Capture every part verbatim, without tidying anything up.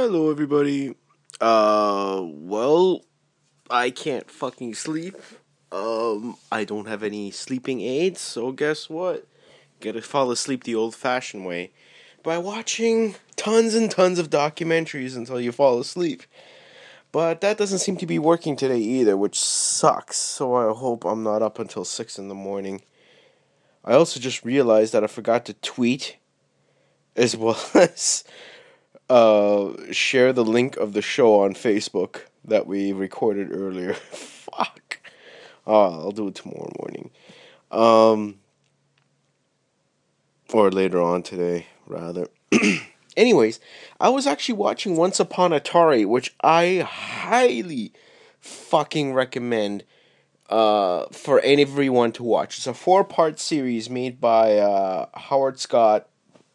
Hello, everybody. Uh, well, I can't fucking sleep. Um, I don't have any sleeping aids, so guess what? Gotta fall asleep the old-fashioned way by watching tons and tons of documentaries until you fall asleep. But that doesn't seem to be working today either, which sucks, so I hope I'm not up until six in the morning. I also just realized that I forgot to tweet, as well as uh, share the link of the show on Facebook that we recorded earlier. Fuck. Oh, I'll do it tomorrow morning. Um, or later on today, rather. Anyways, I was actually watching Once Upon Atari, which I highly fucking recommend uh, for everyone to watch. It's a four-part series made by uh, Howard Scott.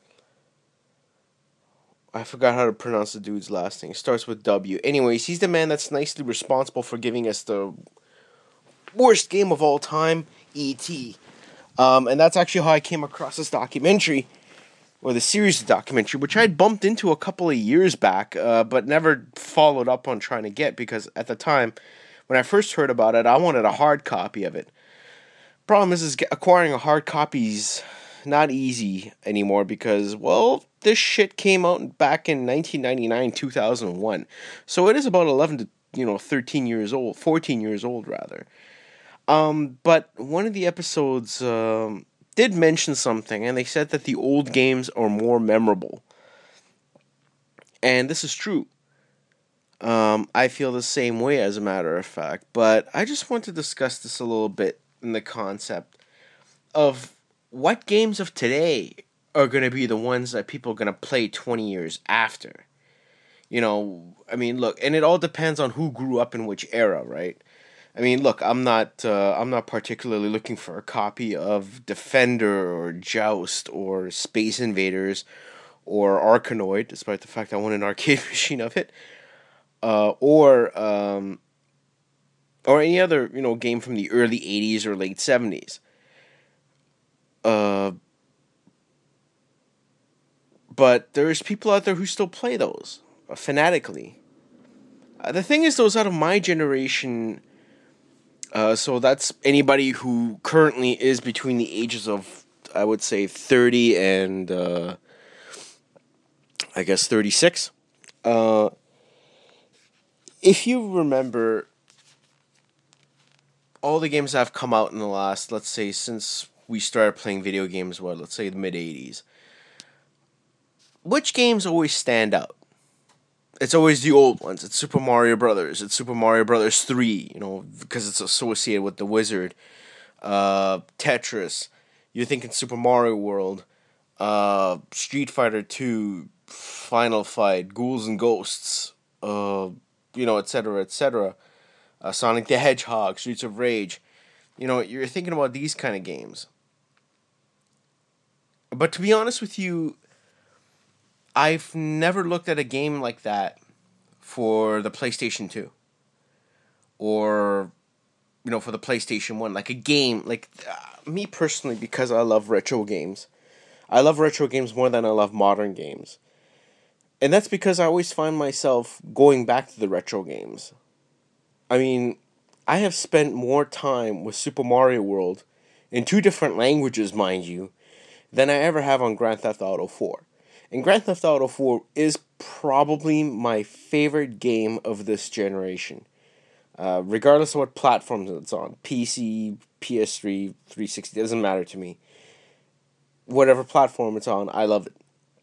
I forgot how to pronounce the dude's last name. It starts with W. Anyways, he's the man that's nicely responsible for giving us the worst game of all time, E T Um, and that's actually how I came across this documentary, or the series of documentary, which I had bumped into a couple of years back, uh, but never followed up on trying to get, because at the time, when I first heard about it, I wanted a hard copy of it. Problem is, is acquiring a hard copy's not easy anymore, because, well, this shit came out back in nineteen ninety-nine, two thousand one. So it is about eleven to, you know, thirteen years old, fourteen years old, rather. Um, but one of the episodes um, did mention something, and they said that the old games are more memorable. And this is true. Um, I feel the same way, as a matter of fact. But I just want to discuss this a little bit in the concept of what games of today are going to be the ones that people are going to play twenty years after. You know, I mean, look, and it all depends on who grew up in which era, right? I mean, look, I'm not uh, I'm not particularly looking for a copy of Defender or Joust or Space Invaders or Arkanoid, despite the fact I want an arcade machine of it, uh, or um, or any other, you know, game from the early eighties or late seventies. Uh, but there's people out there who still play those uh, fanatically. Uh, the thing is, those out of my generation. Uh, so that's anybody who currently is between the ages of, I would say, thirty and, uh, I guess, thirty-six. Uh, if you remember, all the games that have come out in the last, let's say, since we started playing video games, what, let's say the mid-eighties, which games always stand out? It's always the old ones. It's Super Mario Brothers. It's Super Mario Brothers three, you know, because it's associated with the wizard. Uh, Tetris. You're thinking Super Mario World. Uh, Street Fighter two. Final Fight. Ghouls and Ghosts. Uh, you know, et cetera, et cetera. Uh, Sonic the Hedgehog. Streets of Rage. You know, you're thinking about these kind of games. But to be honest with you, I've never looked at a game like that for the PlayStation two. Or, you know, for the PlayStation one. Like a game, like, uh, me personally, because I love retro games. I love retro games more than I love modern games. And that's because I always find myself going back to the retro games. I mean, I have spent more time with Super Mario World, in two different languages, mind you, than I ever have on Grand Theft Auto four. And Grand Theft Auto four is probably my favorite game of this generation. Uh, regardless of what platforms it's on. P C, P S three, three sixty, doesn't matter to me. Whatever platform it's on, I love it.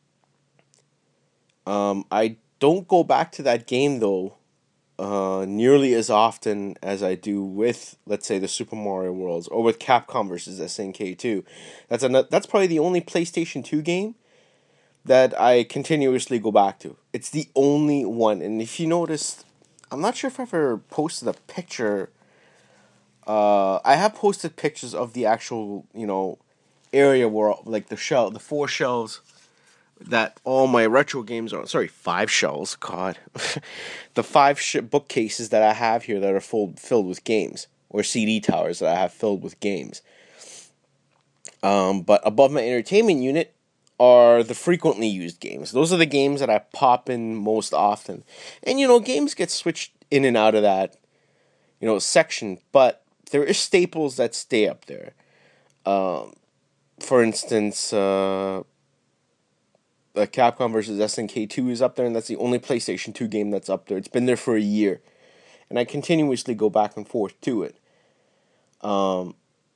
Um, I don't go back to that game, though, uh, nearly as often as I do with, let's say, the Super Mario Worlds, or with Capcom versus S N K two. That's, a, that's probably the only PlayStation two game that I continuously go back to. It's the only one. And if you noticed, I'm not sure if I ever posted a picture. Uh, I have posted pictures of the actual, you know, area where, like, the shell, the four shelves that all my retro games are on. Sorry, five shelves. God. The five sh- bookcases that I have here that are full, filled with games. Or C D towers that I have filled with games. Um, but above my entertainment unit, are the frequently used games. Those are the games that I pop in most often. And, you know, games get switched in and out of that, you know, section, but there is staples that stay up there. Um, for instance, uh, uh, Capcom versus S N K two is up there, and that's the only PlayStation two game that's up there. It's been there for a year, and I continuously go back and forth to it. Um,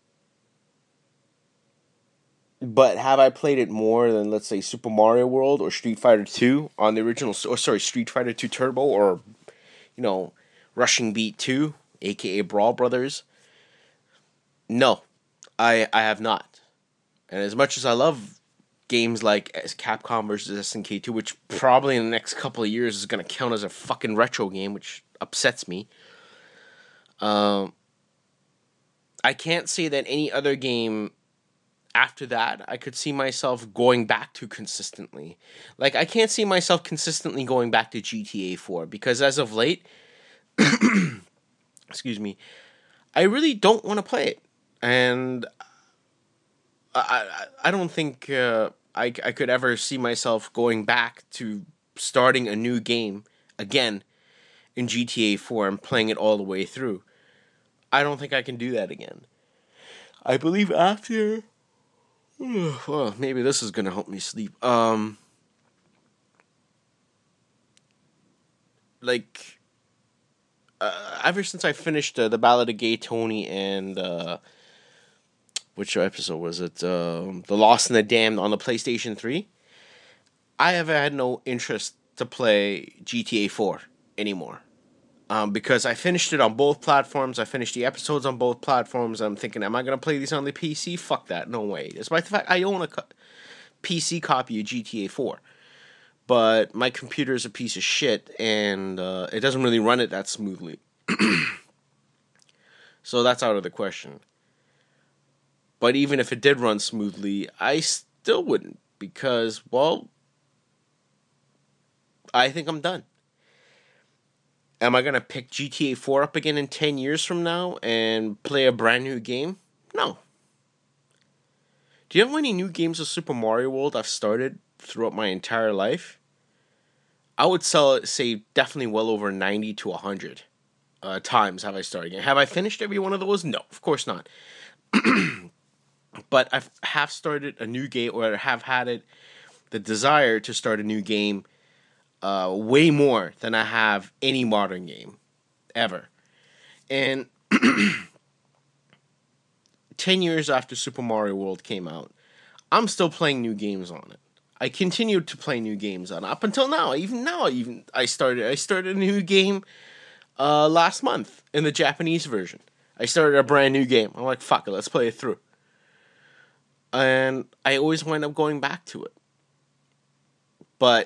but have I played it more than, let's say, Super Mario World or Street Fighter two on the original, or sorry, Street Fighter two Turbo, or, you know, Rushing Beat two, aka Brawl Brothers? No, I I have not. And as much as I love games like Capcom versus S N K two, which probably in the next couple of years is going to count as a fucking retro game, which upsets me, um, I can't say that any other game after that I could see myself going back to consistently. Like, I can't see myself consistently going back to G T A four, because as of late, excuse me, I really don't want to play it. And I, I, I don't think uh, I, I could ever see myself going back to starting a new game again in G T A four and playing it all the way through. I don't think I can do that again. I believe after... Well, maybe this is going to help me sleep. Um, like, uh, ever since I finished uh, The Ballad of Gay Tony and... Uh, which episode was it? Um, the Lost and the Damned on the PlayStation three. I have had no interest to play G T A four anymore. Um, because I finished it on both platforms. I finished the episodes on both platforms. I'm thinking, am I going to play these on the P C? Fuck that. No way. Despite the fact I own a co- P C copy of G T A four. But my computer is a piece of shit, and uh, it doesn't really run it that smoothly. So that's out of the question. But even if it did run smoothly, I still wouldn't, because, well, I think I'm done. Am I going to pick G T A four up again in ten years from now and play a brand new game? No. Do you know how many new games of Super Mario World I've started throughout my entire life? I would sell, say, definitely well over ninety to one hundred uh, times have I started. Have I finished every one of those? No, of course not. But I have started a new game, or have had it, the desire to start a new game uh, way more than I have any modern game ever. And ten years after Super Mario World came out, I'm still playing new games on it. I continued to play new games on it up until now. Even now, even I started I started a new game uh, last month in the Japanese version. I started a brand new game. I'm like, fuck it, let's play it through. And I always wind up going back to it. But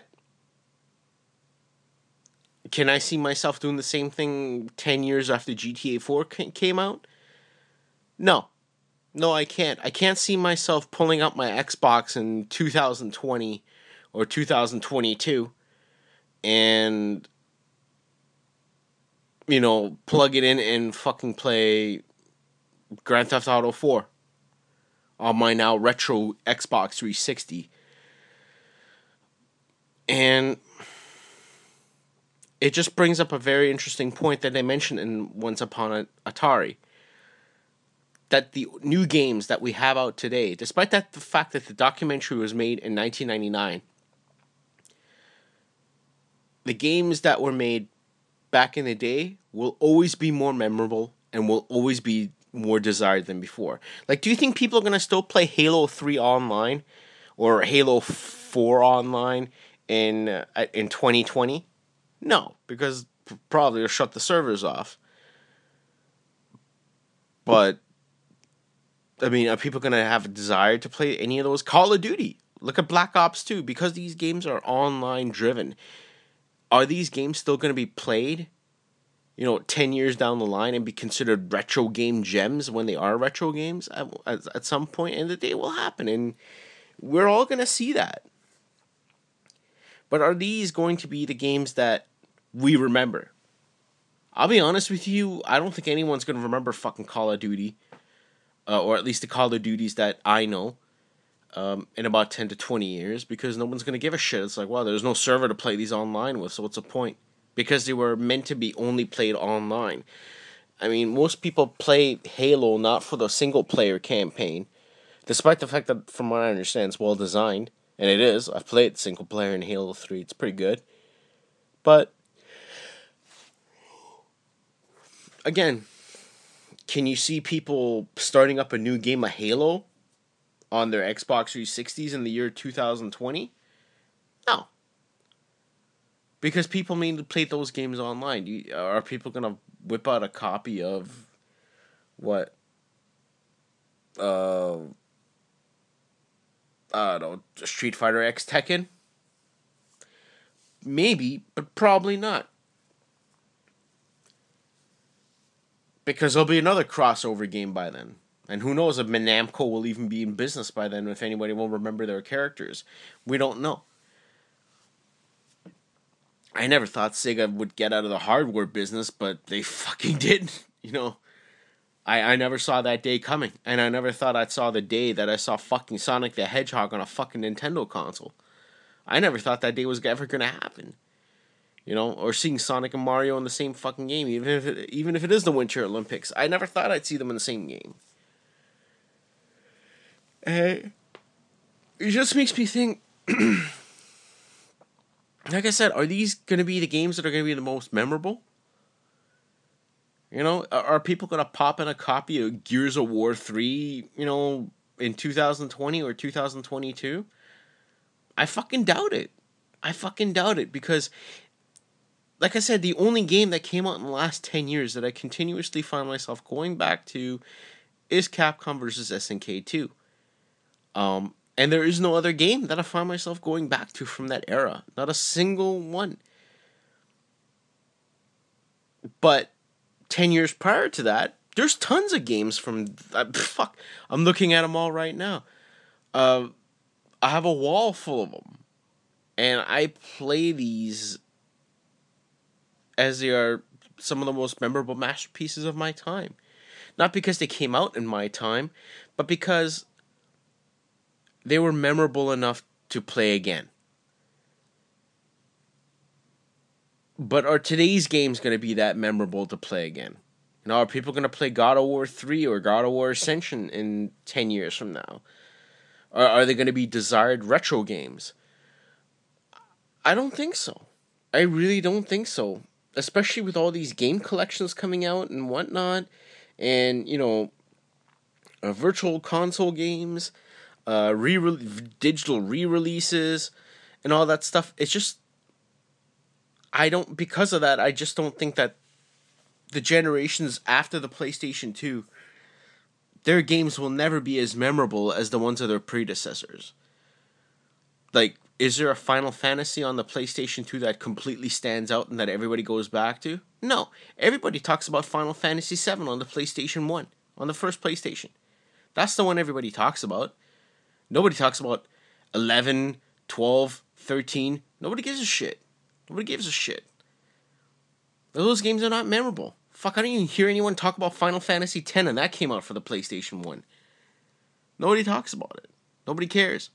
can I see myself doing the same thing ten years after G T A four came out? No. No, I can't. I can't see myself pulling up my Xbox in two thousand twenty or two thousand twenty-two and, you know, plug it in and fucking play Grand Theft Auto four on my now retro Xbox three sixty. And it just brings up a very interesting point that they mentioned in Once Upon a Atari. That the new games that we have out today, despite that the fact that the documentary was made in nineteen ninety-nine, the games that were made back in the day will always be more memorable and will always be more desired than before. Like, do you think people are going to still play Halo three online or Halo four online in uh, in twenty twenty? No, because probably they'll shut the servers off. But, I mean, are people going to have a desire to play any of those? Call of Duty. Look at Black Ops two. Because these games are online driven, are these games still going to be played, you know, ten years down the line and be considered retro game gems when they are retro games? At, at, at some point in the day will happen, and we're all going to see that. But are these going to be the games that we remember? I'll be honest with you, I don't think anyone's going to remember fucking Call of Duty. Uh, or at least the Call of Duties that I know. um, in about ten to twenty years because no one's going to give a shit. It's like, wow, there's no server to play these online with, so what's the point? Because they were meant to be only played online. I mean, most people play Halo not for the single player campaign, despite the fact that, from what I understand, it's well designed. And it is. I've played single player in Halo three. It's pretty good. But, again, can you see people starting up a new game of Halo on their Xbox three sixties in the year two thousand twenty? No. Because people mainly play those games online. You, are people going to whip out a copy of, what, uh... I don't know, Street Fighter X Tekken? Maybe, but probably not. Because there'll be another crossover game by then. And who knows if Namco will even be in business by then, if anybody will remember their characters. We don't know. I never thought Sega would get out of the hardware business, but they fucking did. You know, I, I never saw that day coming. And I never thought I'd saw the day that I saw fucking Sonic the Hedgehog on a fucking Nintendo console. I never thought that day was ever going to happen. You know, or seeing Sonic and Mario in the same fucking game, even if it, even if it is the Winter Olympics. I never thought I'd see them in the same game. Uh, it just makes me think, like I said, are these going to be the games that are going to be the most memorable? You know, are, are people going to pop in a copy of Gears of War three, you know, in two thousand twenty or two thousand twenty-two? I fucking doubt it. I fucking doubt it because, like I said, the only game that came out in the last ten years that I continuously find myself going back to is Capcom versus S N K two. Um, and there is no other game that I find myself going back to from that era. Not a single one. But ten years prior to that, there's tons of games from... Uh, fuck, I'm looking at them all right now. Uh, I have a wall full of them. And I play these as they are some of the most memorable masterpieces of my time. Not because they came out in my time, but because they were memorable enough to play again. But are today's games going to be that memorable to play again? You know, are people going to play God of War three or God of War Ascension in ten years from now? Or are they going to be desired retro games? I don't think so. I really don't think so. Especially with all these game collections coming out and whatnot. And, you know, uh, virtual console games, uh, re digital re-releases, and all that stuff. It's just, I don't, because of that, I just don't think that the generations after the PlayStation two, their games will never be as memorable as the ones of their predecessors. Like, is there a Final Fantasy on the PlayStation two that completely stands out and that everybody goes back to? No. Everybody talks about Final Fantasy seven on the PlayStation one, on the first PlayStation. That's the one everybody talks about. Nobody talks about eleven, twelve, thirteen. Nobody gives a shit. Nobody gives a shit. Those games are not memorable. Fuck, I don't even hear anyone talk about Final Fantasy ten, and that came out for the PlayStation one. Nobody talks about it. Nobody cares.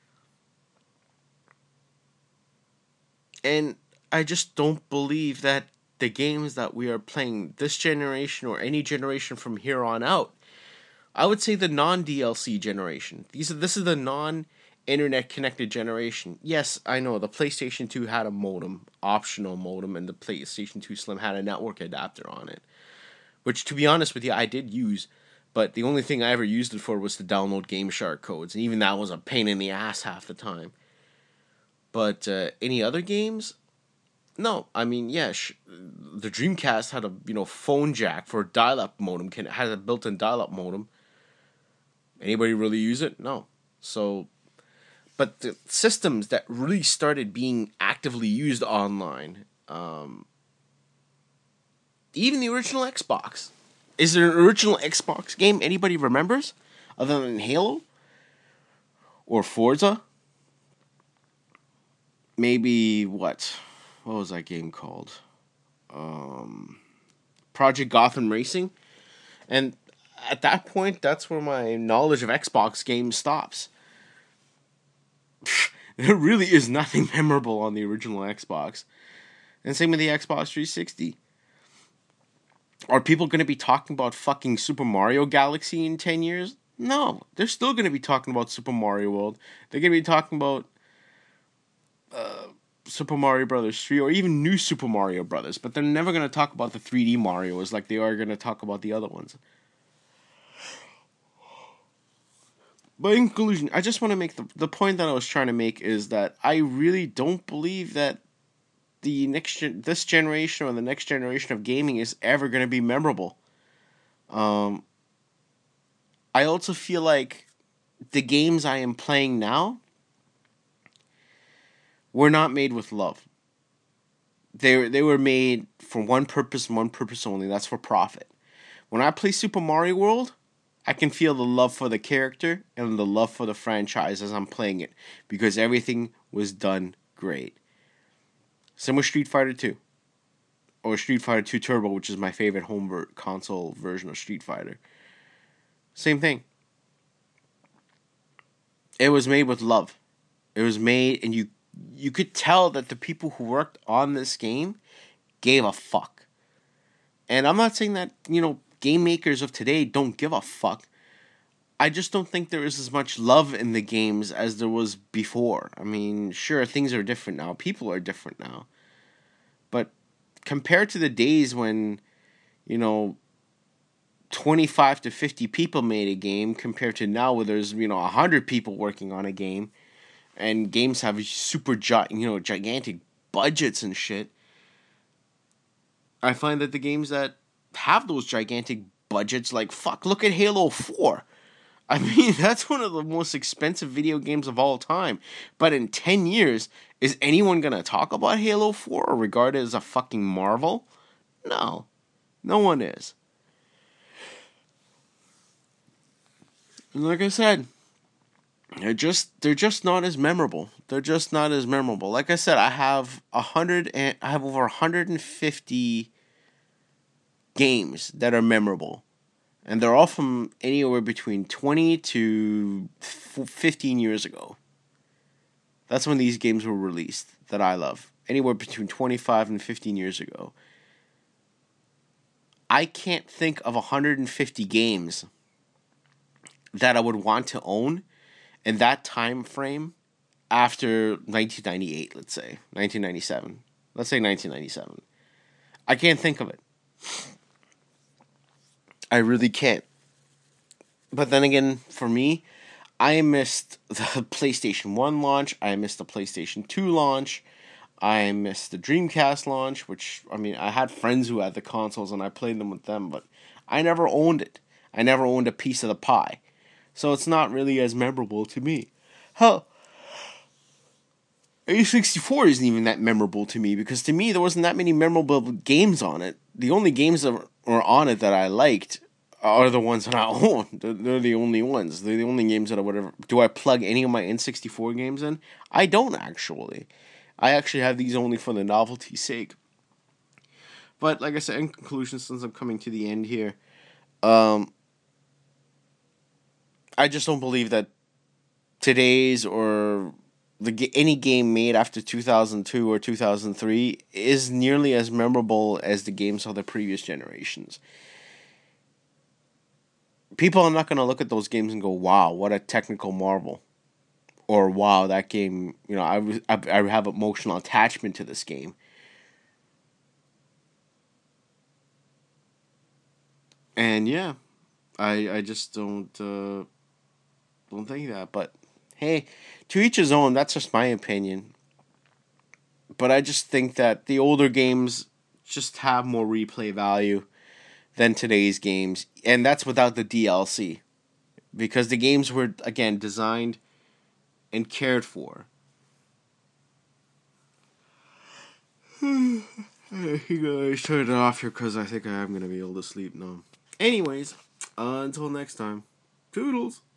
And I just don't believe that the games that we are playing this generation or any generation from here on out, I would say the non-D L C generation. These are this is the non-internet connected generation. Yes, I know the PlayStation two had a modem, optional modem, and the PlayStation two Slim had a network adapter on it. Which, to be honest with you, I did use, but the only thing I ever used it for was to download GameShark codes, and even that was a pain in the ass half the time. But uh, any other games? No, I mean, yeah, sh- the Dreamcast had a you know phone jack for a dial-up modem. Can had a built-in dial-up modem. Anybody really use it? No. So, but the systems that really started being actively used online, um, even the original Xbox, is there an original Xbox game anybody remembers other than Halo or Forza? Maybe, what? What was that game called? Um, Project Gotham Racing. And at that point, that's where my knowledge of Xbox games stops. there really is nothing memorable on the original Xbox. And same with the Xbox three sixty. Are people going to be talking about fucking Super Mario Galaxy in ten years? No. They're still going to be talking about Super Mario World. They're going to be talking about uh, Super Mario Brothers three or even new Super Mario Brothers. But they're never going to talk about the three D Marios like they are going to talk about the other ones. But in conclusion, I just want to make the, the point that I was trying to make is that I really don't believe that the next gen- this generation or the next generation of gaming is ever going to be memorable. Um, I also feel like the games I am playing now were not made with love. They they were made for one purpose and one purpose only. That's for profit. When I play Super Mario World, I can feel the love for the character and the love for the franchise as I'm playing it because everything was done great. Same with Street Fighter two. Or Street Fighter two Turbo, which is my favorite home ver- console version of Street Fighter. Same thing. It was made with love. It was made, and you you could tell that the people who worked on this game gave a fuck. And I'm not saying that, you know, game makers of today don't give a fuck. I just don't think there is as much love in the games as there was before. I mean, sure, things are different now. People are different now. But compared to the days when, you know, twenty-five to fifty people made a game compared to now where there's, you know, one hundred people working on a game and games have super, gi- you know, gigantic budgets and shit, I find that the games that have those gigantic budgets, like, fuck, look at Halo four. I mean, that's one of the most expensive video games of all time. But in ten years, is anyone going to talk about Halo four or regard it as a fucking marvel? No. No one is. And like I said, they're just they're just not as memorable. They're just not as memorable. Like I said, I have a hundred and I have over one hundred fifty games that are memorable. And they're all from anywhere between twenty to fifteen years ago. That's when these games were released that I love. Anywhere between twenty-five and fifteen years ago. I can't think of one hundred fifty games that I would want to own in that time frame after nineteen ninety-eight, let's say. nineteen ninety-seven. Let's say nineteen ninety-seven. I can't think of it. I really can't. But then again, for me, I missed the PlayStation one launch. I missed the PlayStation two launch. I missed the Dreamcast launch, which, I mean, I had friends who had the consoles and I played them with them, but I never owned it. I never owned a piece of the pie. So it's not really as memorable to me. Hell, A sixty-four isn't even that memorable to me because to me there wasn't that many memorable games on it. The only games that were on it that I liked are the ones that I own. They're the only ones. They're the only games that I would ever... Do I plug any of my N sixty-four games in? I don't actually. I actually have these only for the novelty's sake. But like I said, in conclusion, since I'm coming to the end here, um, I just don't believe that today's or the any game made after two thousand two or two thousand three is nearly as memorable as the games of the previous generations. People are not going to look at those games and go, wow, what a technical marvel. Or, wow, that game, you know, I, I, I have emotional attachment to this game. And, yeah, I I just don't, uh, don't think that. But, hey, to each his own, that's just my opinion. But I just think that the older games just have more replay value than today's games. And that's without the D L C. Because the games were, again, designed and cared for. You guys turn it off here because I think I am going to be able to sleep now. Anyways, uh, until next time, toodles.